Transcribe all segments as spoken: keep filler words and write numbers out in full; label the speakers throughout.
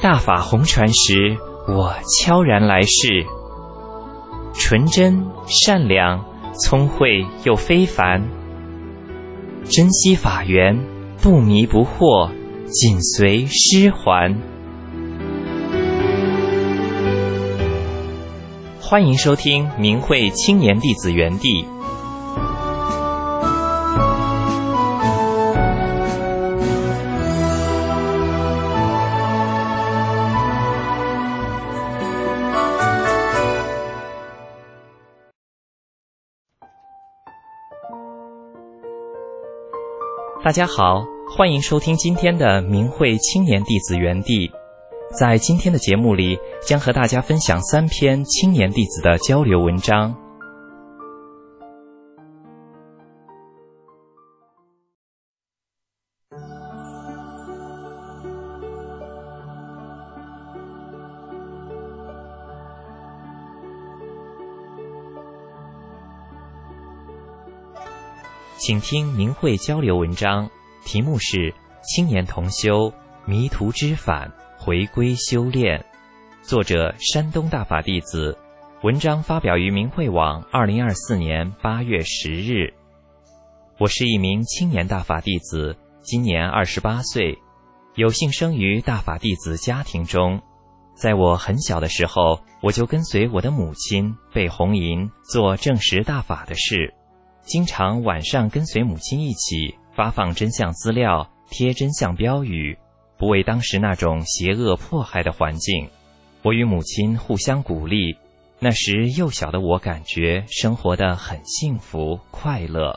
Speaker 1: 大法红传时，我悄然来世，纯真善良，聪慧又非凡，珍惜法缘，不迷不惑，紧随师还。欢迎收听明慧青年弟子园地。大家好，欢迎收听今天的明慧青年弟子园地。在今天的节目里，将和大家分享三篇青年弟子的交流文章。请听明慧交流文章，题目是青年同修迷途知返，回归修炼，作者山东大法弟子，文章发表于明慧网二零二四年八月十日。我是一名青年大法弟子，今年二十八岁，有幸生于大法弟子家庭中。在我很小的时候，我就跟随我的母亲被红银做证实大法的事，经常晚上跟随母亲一起发放真相资料，贴真相标语，不为当时那种邪恶迫害的环境。我与母亲互相鼓励，那时幼小的我感觉生活得很幸福快乐。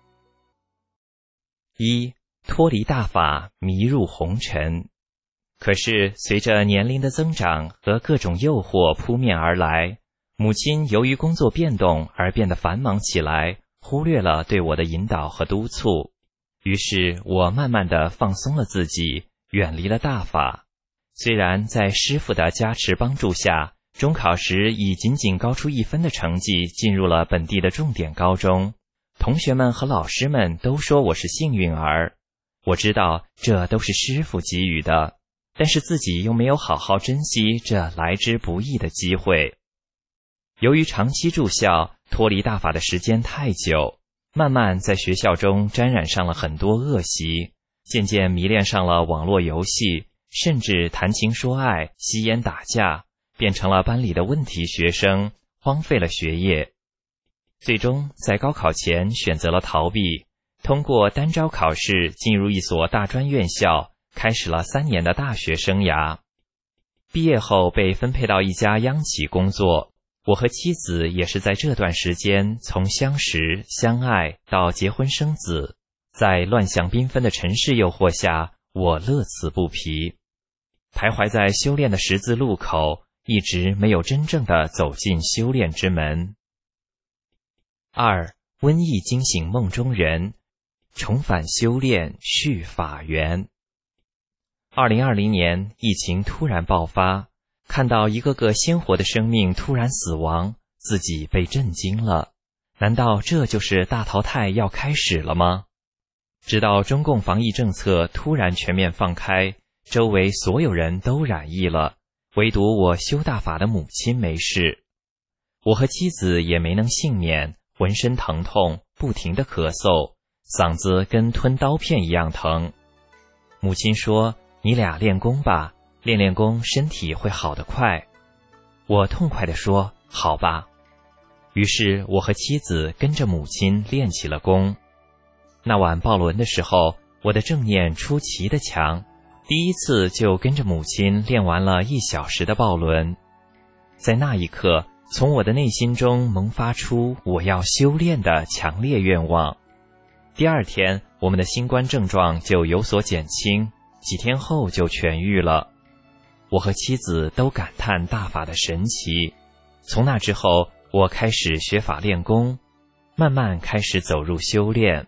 Speaker 1: 一、脱离大法，迷入红尘。可是随着年龄的增长和各种诱惑扑面而来，母亲由于工作变动而变得繁忙起来，忽略了对我的引导和督促。于是我慢慢地放松了自己，远离了大法。虽然在师父的加持帮助下，中考时以仅仅高出一分的成绩进入了本地的重点高中，同学们和老师们都说我是幸运儿。我知道这都是师父给予的，但是自己又没有好好珍惜这来之不易的机会。由于长期住校，脱离大法的时间太久，慢慢在学校中沾染上了很多恶习，渐渐迷恋上了网络游戏，甚至谈情说爱、吸烟打架，变成了班里的问题学生，荒废了学业。最终在高考前选择了逃避，通过单招考试进入一所大专院校，开始了三年的大学生涯。毕业后被分配到一家央企工作，我和妻子也是在这段时间从相识、相爱到结婚生子，在乱象缤纷的尘世诱惑下，我乐此不疲。徘徊在修炼的十字路口，一直没有真正的走进修炼之门。二、瘟疫惊醒梦中人，重返修炼续法缘。二零二零年，疫情突然爆发，看到一个个鲜活的生命突然死亡，自己被震惊了。难道这就是大淘汰要开始了吗？直到中共防疫政策突然全面放开，周围所有人都染疫了，唯独我修大法的母亲没事。我和妻子也没能幸免，浑身疼痛，不停地咳嗽，嗓子跟吞刀片一样疼。母亲说，你俩练功吧，练练功，身体会好得快。我痛快地说，好吧。于是我和妻子跟着母亲练起了功。那晚报轮的时候，我的正念出奇的强，第一次就跟着母亲练完了一小时的报轮。在那一刻，从我的内心中萌发出我要修炼的强烈愿望。第二天，我们的新冠症状就有所减轻，几天后就痊愈了。我和妻子都感叹大法的神奇。从那之后，我开始学法练功，慢慢开始走入修炼。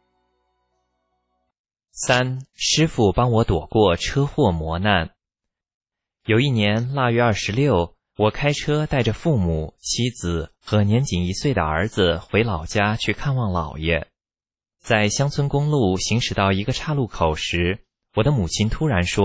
Speaker 1: 三、师父帮我躲过车祸磨难。有一年腊月二十六，我开车带着父母、妻子和年仅一岁的儿子回老家去看望姥爷。在乡村公路行驶到一个岔路口时，我的母亲突然说，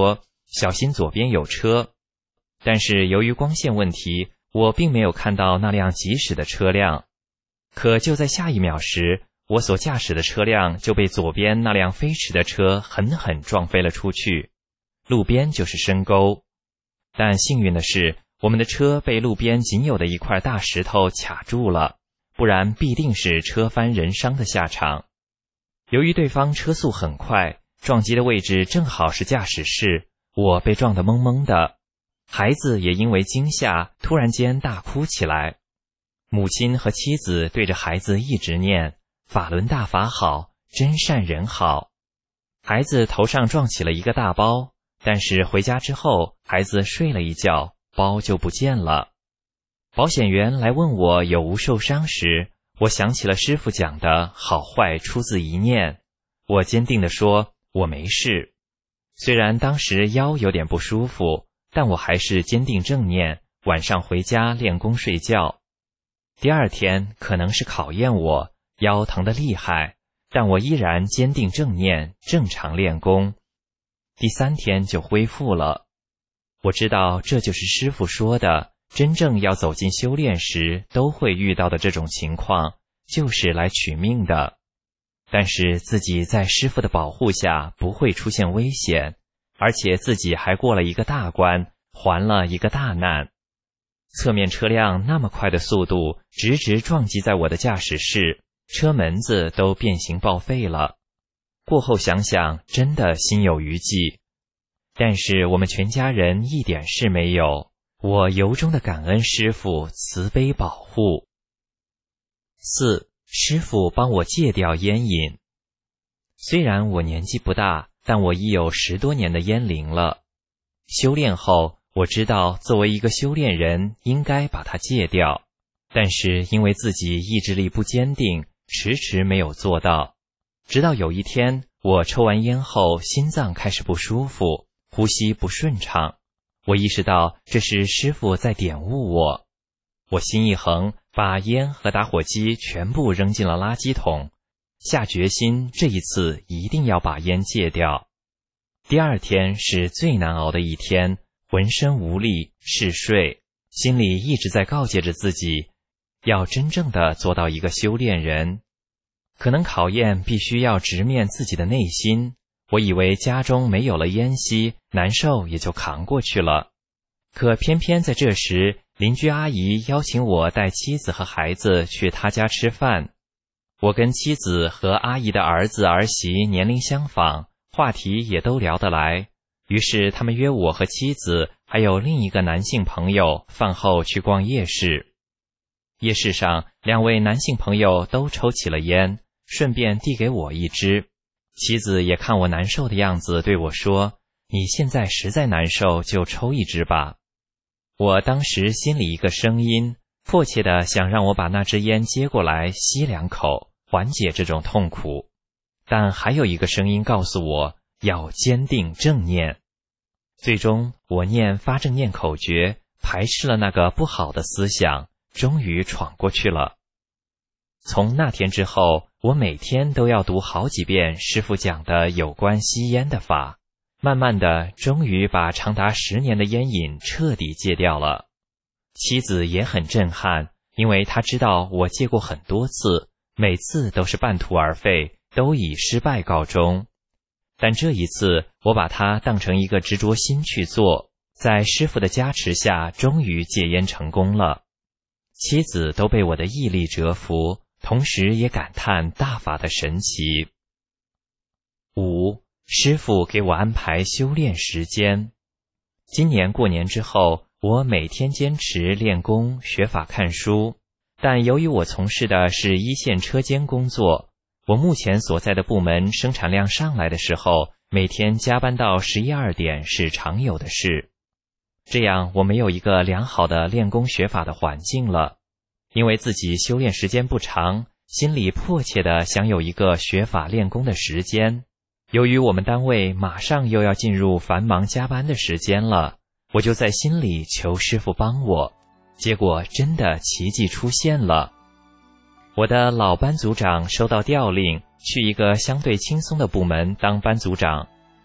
Speaker 1: 小心左边有车。但是由于光线问题，我并没有看到那辆疾驶的车辆。可就在下一秒时，我所驾驶的车辆就被左边那辆飞驰的车狠狠撞飞了出去，路边就是深沟。但幸运的是，我们的车被路边仅有的一块大石头卡住了，不然必定是车翻人伤的下场。由于对方车速很快，撞击的位置正好是驾驶室，我被撞得懵懵的。孩子也因为惊吓突然间大哭起来。母亲和妻子对着孩子一直念法轮大法好，真善人好。孩子头上撞起了一个大包，但是回家之后，孩子睡了一觉，包就不见了。保险员来问我有无受伤时，我想起了师父讲的好坏出自一念，我坚定地说我没事。虽然当时腰有点不舒服，但我还是坚定正念，晚上回家练功睡觉。第二天可能是考验我，腰疼得厉害，但我依然坚定正念，正常练功。第三天就恢复了。我知道这就是师父说的，真正要走进修炼时都会遇到的这种情况，就是来取命的。但是自己在师父的保护下不会出现危险，而且自己还过了一个大关，还了一个大难。侧面车辆那么快的速度直直撞击在我的驾驶室，车门子都变形报废了。过后想想真的心有余悸，但是我们全家人一点事没有，我由衷的感恩师父慈悲保护。四，师父帮我戒掉烟瘾。虽然我年纪不大，但我已有十多年的烟龄了。修炼后，我知道作为一个修炼人应该把它戒掉，但是因为自己意志力不坚定，迟迟没有做到。直到有一天，我抽完烟后心脏开始不舒服，呼吸不顺畅，我意识到这是师父在点悟我。我心一横，把烟和打火机全部扔进了垃圾桶，下决心这一次一定要把烟戒掉。第二天是最难熬的一天，浑身无力，嗜睡，心里一直在告诫着自己，要真正的做到一个修炼人。可能考验必须要直面自己的内心，我以为家中没有了烟吸，难受也就扛过去了。可偏偏在这时，邻居阿姨邀请我带妻子和孩子去她家吃饭。我跟妻子和阿姨的儿子儿媳年龄相仿，话题也都聊得来，于是他们约我和妻子还有另一个男性朋友饭后去逛夜市。夜市上，两位男性朋友都抽起了烟，顺便递给我一支。妻子也看我难受的样子，对我说，你现在实在难受，就抽一支吧。我当时心里一个声音，迫切地想让我把那支烟接过来吸两口，缓解这种痛苦。但还有一个声音告诉我，要坚定正念。最终，我念发正念口诀，排斥了那个不好的思想，终于闯过去了。从那天之后，我每天都要读好几遍师父讲的有关吸烟的法，慢慢的，终于把长达十年的烟瘾彻底戒掉了。妻子也很震撼，因为她知道我戒过很多次，每次都是半途而废，都以失败告终。但这一次，我把它当成一个执着心去做，在师父的加持下，终于戒烟成功了。妻子都被我的毅力折服，同时也感叹大法的神奇。五，师父给我安排修炼时间。今年过年之后，我每天坚持练功、学法、看书，但由于我从事的是一线车间工作，我目前所在的部门生产量上来的时候，每天加班到十一二点是常有的事。这样我没有一个良好的练功学法的环境了。因为自己修炼时间不长，心里迫切地想有一个学法练功的时间。由于我们单位马上又要进入繁忙加班的时间了，我就在心里求师父帮我。结果真的奇迹出现了。我的老班组长收到调令，去一个相对轻松的部门当班组长。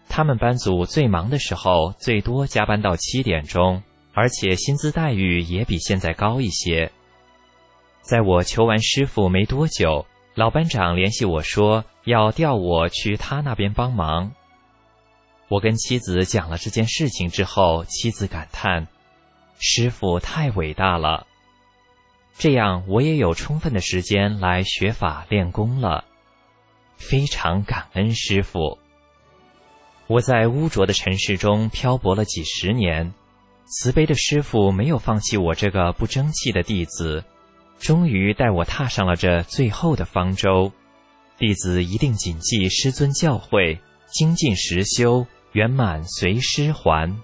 Speaker 1: 他们班组最忙的时候，最多加班到七点钟，而且薪资待遇也比现在高一些。在我求完师傅没多久，老班长联系我说要调我去他那边帮忙。我跟妻子讲了这件事情之后，妻子感叹：师傅太伟大了。这样我也有充分的时间来学法练功了，非常感恩师傅。我在污浊的尘世中漂泊了几十年，慈悲的师父没有放弃我这个不争气的弟子，终于带我踏上了这最后的方舟。弟子一定谨记师尊教诲，精进实修，圆满随师还。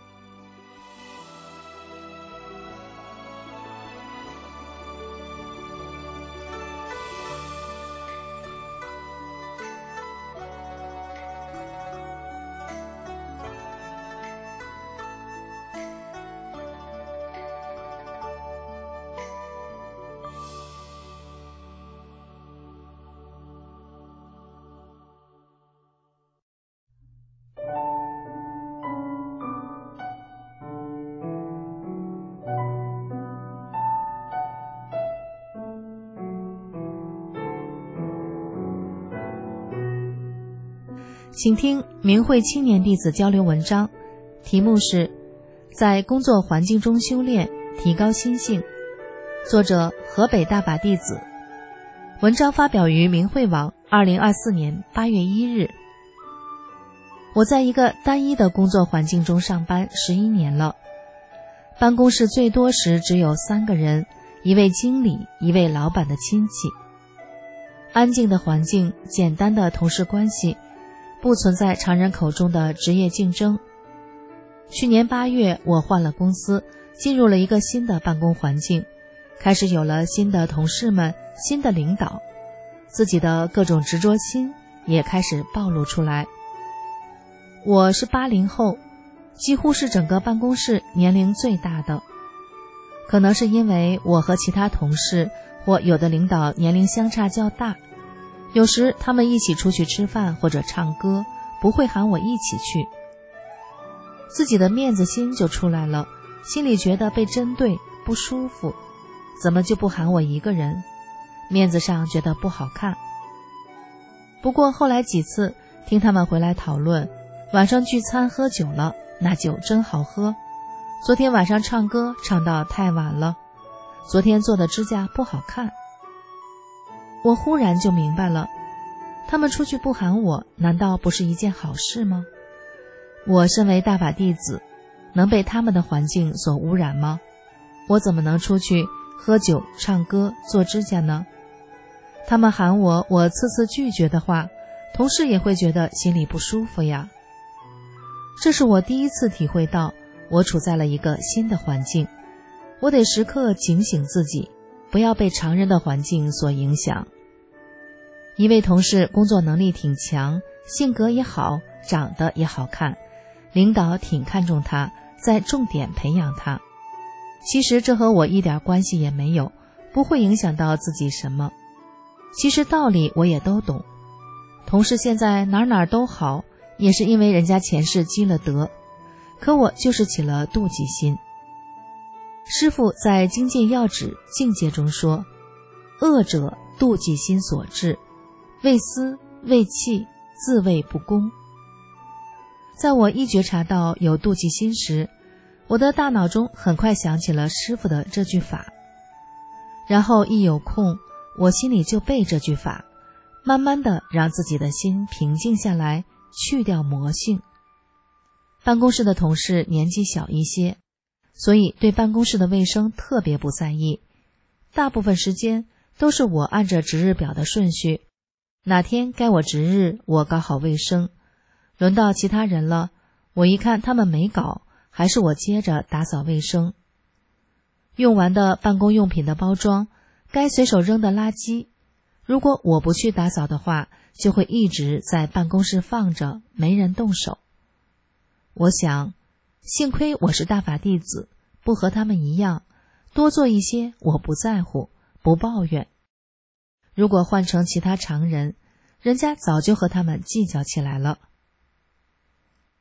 Speaker 2: 请听明慧青年弟子交流文章，题目是在工作环境中修炼，提高心性，作者河北大法弟子。文章发表于明慧网二零二四年八月一日。我在一个单一的工作环境中上班十一年了，办公室最多时只有三个人，一位经理，一位老板的亲戚。安静的环境，简单的同事关系，不存在常人口中的职业竞争。去年八月，我换了公司，进入了一个新的办公环境，开始有了新的同事们，新的领导，自己的各种执着心也开始暴露出来。我是八零后，几乎是整个办公室年龄最大的。可能是因为我和其他同事或有的领导年龄相差较大，有时他们一起出去吃饭或者唱歌，不会喊我一起去，自己的面子心就出来了，心里觉得被针对，不舒服，怎么就不喊我一个人？面子上觉得不好看。不过后来几次听他们回来讨论，晚上聚餐喝酒了，那酒真好喝。昨天晚上唱歌唱到太晚了，昨天做的指甲不好看。我忽然就明白了，他们出去不喊我，难道不是一件好事吗？我身为大法弟子，能被他们的环境所污染吗？我怎么能出去喝酒、唱歌、做指甲呢？他们喊我，我次次拒绝的话，同事也会觉得心里不舒服呀。这是我第一次体会到，我处在了一个新的环境，我得时刻警醒自己，不要被常人的环境所影响。一位同事工作能力挺强，性格也好，长得也好看，领导挺看重他，在重点培养他。其实这和我一点关系也没有，不会影响到自己什么。其实道理我也都懂，同事现在哪哪都好，也是因为人家前世积了德，可我就是起了妒忌心。师父在精进要旨境界中说，恶者妒忌心所致，为私为气，自谓不公。在我一觉察到有妒忌心时，我的大脑中很快想起了师父的这句法，然后一有空，我心里就背这句法，慢慢的让自己的心平静下来，去掉魔性。办公室的同事年纪小一些，所以对办公室的卫生特别不在意，大部分时间都是我按着值日表的顺序，哪天该我值日，我搞好卫生，轮到其他人了，我一看他们没搞，还是我接着打扫卫生。用完的办公用品的包装，该随手扔的垃圾，如果我不去打扫的话，就会一直在办公室放着，没人动手。我想，幸亏我是大法弟子，不和他们一样，多做一些我不在乎，不抱怨。如果换成其他常人，人家早就和他们计较起来了。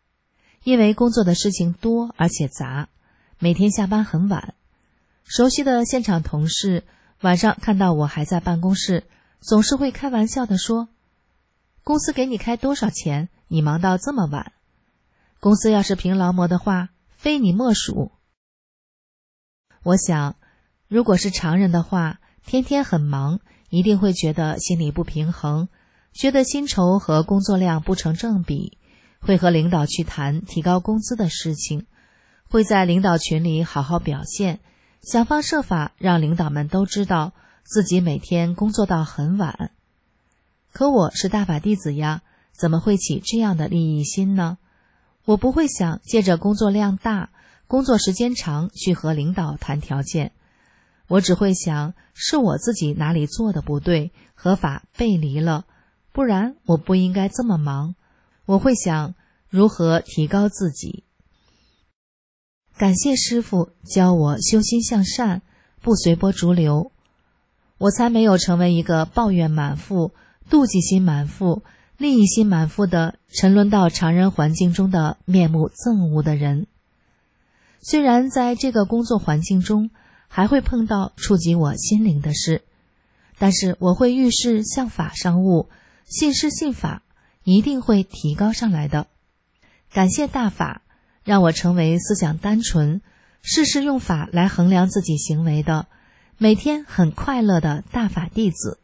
Speaker 2: 因为工作的事情多而且杂，每天下班很晚。熟悉的现场同事晚上看到我还在办公室，总是会开玩笑地说，公司给你开多少钱，你忙到这么晚？公司要是凭劳模的话，非你莫属。我想，如果是常人的话，天天很忙，一定会觉得心里不平衡，觉得薪酬和工作量不成正比，会和领导去谈提高工资的事情，会在领导群里好好表现，想方设法让领导们都知道自己每天工作到很晚。可我是大法弟子呀，怎么会起这样的利益心呢？我不会想借着工作量大、工作时间长去和领导谈条件，我只会想是我自己哪里做的不对，和法背离了，不然我不应该这么忙。我会想如何提高自己。感谢师父教我修心向善，不随波逐流，我才没有成为一个抱怨满腹、妒忌心满腹、利益心满腹的沉沦到常人环境中的面目憎恶的人。虽然在这个工作环境中还会碰到触及我心灵的事，但是我会遇事向法上悟，信事信法，一定会提高上来的。感谢大法，让我成为思想单纯，事事用法来衡量自己行为的，每天很快乐的大法弟子。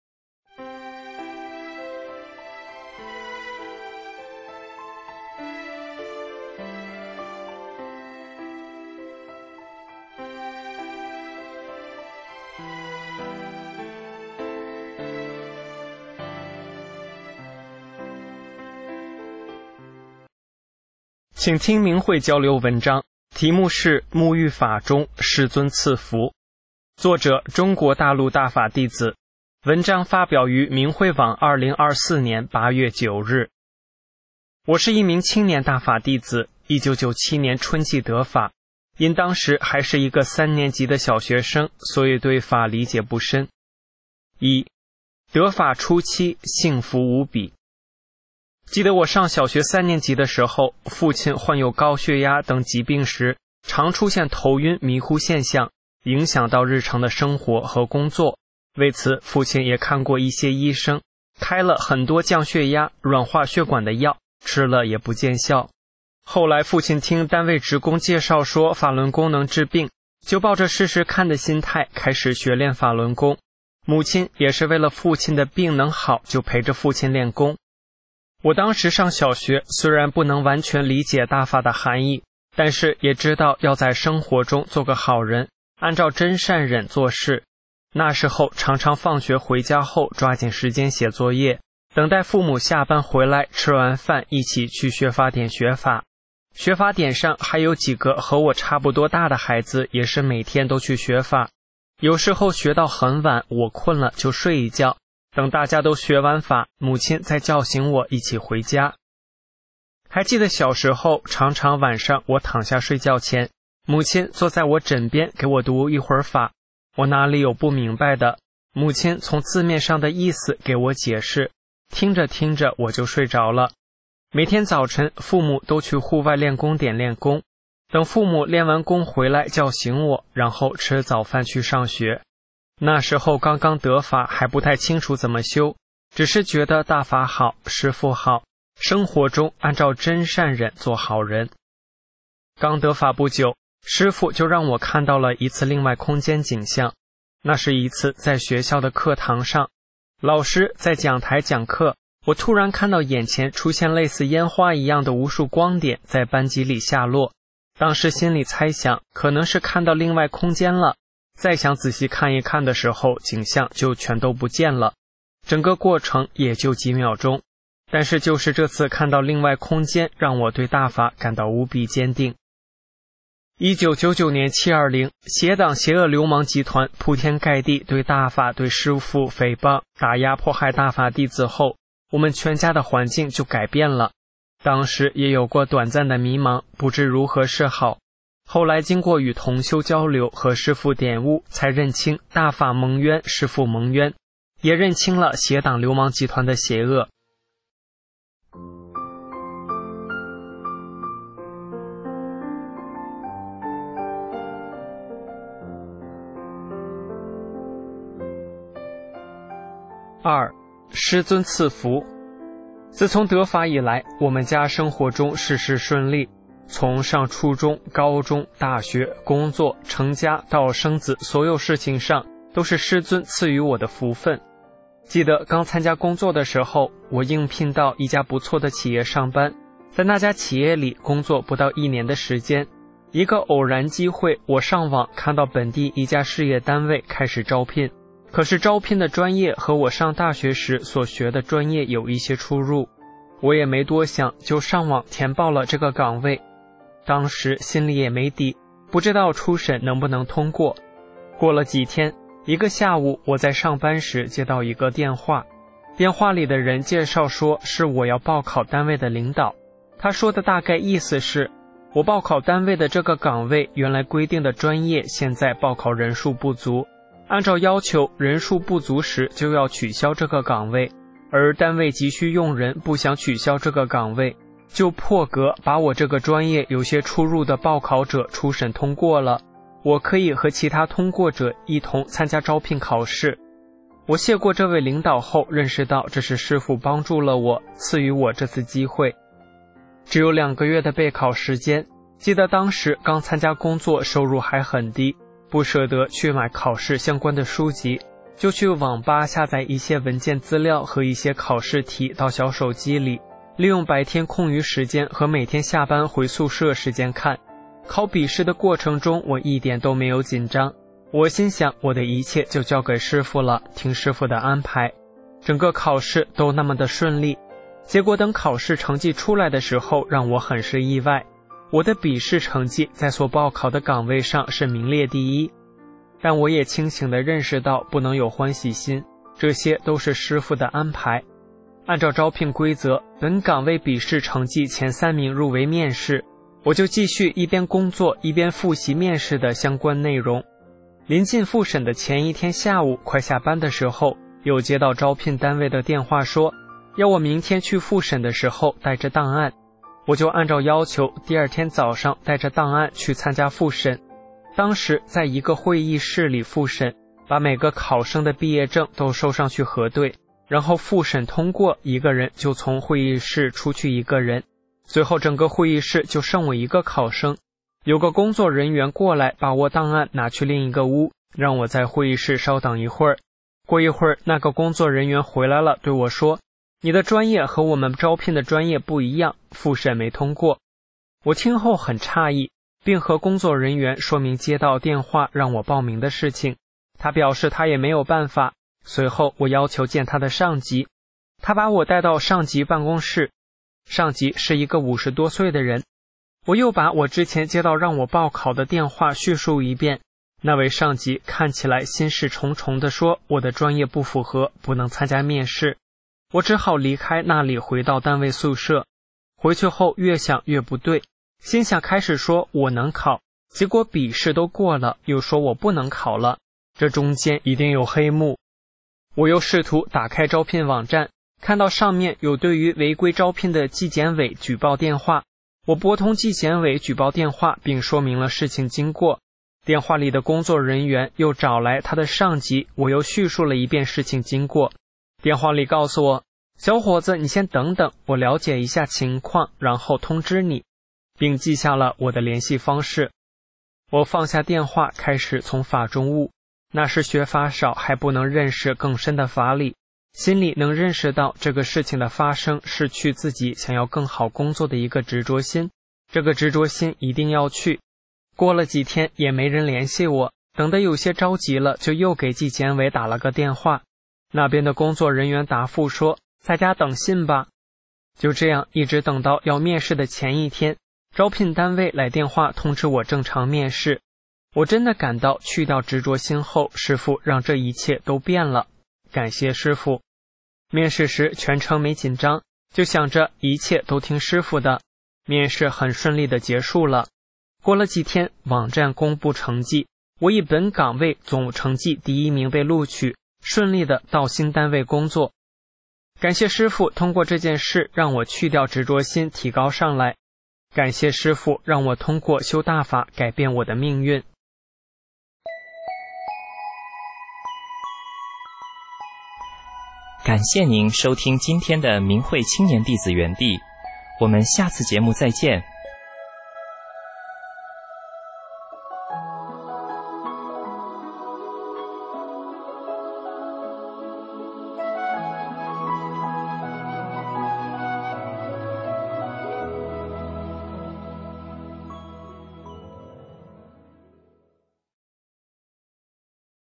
Speaker 3: 请听明慧交流文章，题目是《沐浴法中世尊赐福》，作者中国大陆大法弟子，文章发表于明慧网二零二四年八月九日。我是一名青年大法弟子，一九九七年春季得法，因当时还是一个三年级的小学生，所以对法理解不深。一、得法初期幸福无比。记得我上小学三年级的时候，父亲患有高血压等疾病时，常出现头晕迷糊现象，影响到日常的生活和工作。为此，父亲也看过一些医生，开了很多降血压、软化血管的药，吃了也不见效。后来父亲听单位职工介绍说法轮功能治病，就抱着试试看的心态开始学练法轮功。母亲也是为了父亲的病能好，就陪着父亲练功。我当时上小学，虽然不能完全理解大法的含义，但是也知道要在生活中做个好人，按照真善忍做事。那时候常常放学回家后抓紧时间写作业，等待父母下班回来，吃完饭一起去学法点学法。学法点上还有几个和我差不多大的孩子，也是每天都去学法。有时候学到很晚，我困了就睡一觉，等大家都学完法，母亲再叫醒我一起回家。还记得小时候，常常晚上我躺下睡觉前，母亲坐在我枕边给我读一会儿法，我哪里有不明白的，母亲从字面上的意思给我解释，听着听着我就睡着了。每天早晨，父母都去户外练功点练功，等父母练完功回来叫醒我，然后吃早饭去上学。那时候刚刚得法，还不太清楚怎么修，只是觉得大法好，师父好，生活中按照真善忍做好人。刚得法不久，师父就让我看到了一次另外空间景象。那是一次在学校的课堂上，老师在讲台讲课，我突然看到眼前出现类似烟花一样的无数光点在班级里下落。当时心里猜想，可能是看到另外空间了，再想仔细看一看的时候，景象就全都不见了。整个过程也就几秒钟，但是就是这次看到另外空间，让我对大法感到无比坚定。一九九九年七二零，邪党邪恶流氓集团铺天盖地对大法对师父诽谤、打压迫害大法弟子后，我们全家的环境就改变了。当时也有过短暂的迷茫，不知如何是好。后来经过与同修交流和师父点悟，才认清大法蒙冤，师父蒙冤，也认清了邪党流氓集团的邪恶。 二、师尊赐福。自从得法以来，我们家生活中事事顺利，从上初中、高中、大学、工作、成家到生子，所有事情上都是师尊赐予我的福分。记得刚参加工作的时候，我应聘到一家不错的企业上班，在那家企业里工作不到一年的时间，一个偶然机会，我上网看到本地一家事业单位开始招聘，可是招聘的专业和我上大学时所学的专业有一些出入，我也没多想，就上网填报了这个岗位。当时心里也没底，不知道初审能不能通过。过了几天，一个下午，我在上班时接到一个电话，电话里的人介绍说是我要报考单位的领导。他说的大概意思是，我报考单位的这个岗位原来规定的专业现在报考人数不足，按照要求人数不足时就要取消这个岗位，而单位急需用人，不想取消这个岗位，就破格把我这个专业有些出入的报考者初审通过了，我可以和其他通过者一同参加招聘考试。我谢过这位领导后，认识到这是师父帮助了我，赐予我这次机会。只有两个月的备考时间，记得当时刚参加工作，收入还很低，不舍得去买考试相关的书籍，就去网吧下载一些文件资料和一些考试题到小手机里，利用白天空余时间和每天下班回宿舍时间看。考笔试的过程中，我一点都没有紧张，我心想我的一切就交给师父了，听师父的安排。整个考试都那么的顺利，结果等考试成绩出来的时候，让我很是意外。我的笔试成绩在所报考的岗位上是名列第一，但我也清醒地认识到不能有欢喜心，这些都是师父的安排。按照招聘规则，本岗位笔试成绩前三名入围面试，我就继续一边工作一边复习面试的相关内容。临近复审的前一天下午，快下班的时候，又接到招聘单位的电话说，要我明天去复审的时候带着档案。我就按照要求，第二天早上带着档案去参加复审。当时在一个会议室里复审，把每个考生的毕业证都收上去核对，然后复审通过，一个人就从会议室出去一个人，最后整个会议室就剩我一个考生。有个工作人员过来把我档案拿去另一个屋，让我在会议室稍等一会儿。过一会儿，那个工作人员回来了，对我说，你的专业和我们招聘的专业不一样，复审没通过。我听后很诧异，并和工作人员说明接到电话让我报名的事情。他表示他也没有办法。随后我要求见他的上级，他把我带到上级办公室，上级是一个五十多岁的人。我又把我之前接到让我报考的电话叙述一遍，那位上级看起来心事重重地说，我的专业不符合，不能参加面试。我只好离开那里，回到单位宿舍。回去后越想越不对，心想开始说我能考，结果笔试都过了，又说我不能考了，这中间一定有黑幕。我又试图打开招聘网站，看到上面有对于违规招聘的纪检委举报电话，我拨通纪检委举报电话，并说明了事情经过。电话里的工作人员又找来他的上级，我又叙述了一遍事情经过。电话里告诉我，小伙子，你先等等，我了解一下情况，然后通知你，并记下了我的联系方式。我放下电话，开始从法中悟。那时学法少，还不能认识更深的法理，心里能认识到这个事情的发生是去自己想要更好工作的一个执着心，这个执着心一定要去。过了几天也没人联系我，等得有些着急了，就又给纪检委打了个电话，那边的工作人员答复说，在家等信吧。就这样一直等到要面试的前一天，招聘单位来电话通知我正常面试。我真的感到去掉执着心后，师父让这一切都变了，感谢师父。面试时全程没紧张，就想着一切都听师父的。面试很顺利的结束了。过了几天，网站公布成绩，我以本岗位总成绩第一名被录取，顺利的到新单位工作。感谢师父通过这件事让我去掉执着心，提高上来。感谢师父让我通过修大法改变我的命运。
Speaker 1: 感谢您收听今天的明慧青年弟子园地，我们下次节目再见。